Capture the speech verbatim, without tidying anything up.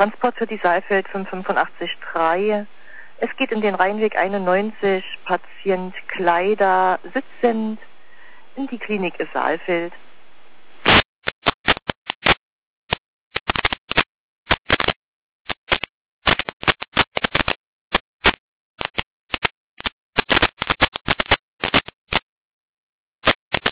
Transport für die Saalfeld fünf fünf acht drei. Es geht in den Rheinweg einundneunzig, Patient Kleider sitzend in die Klinik Saalfeld.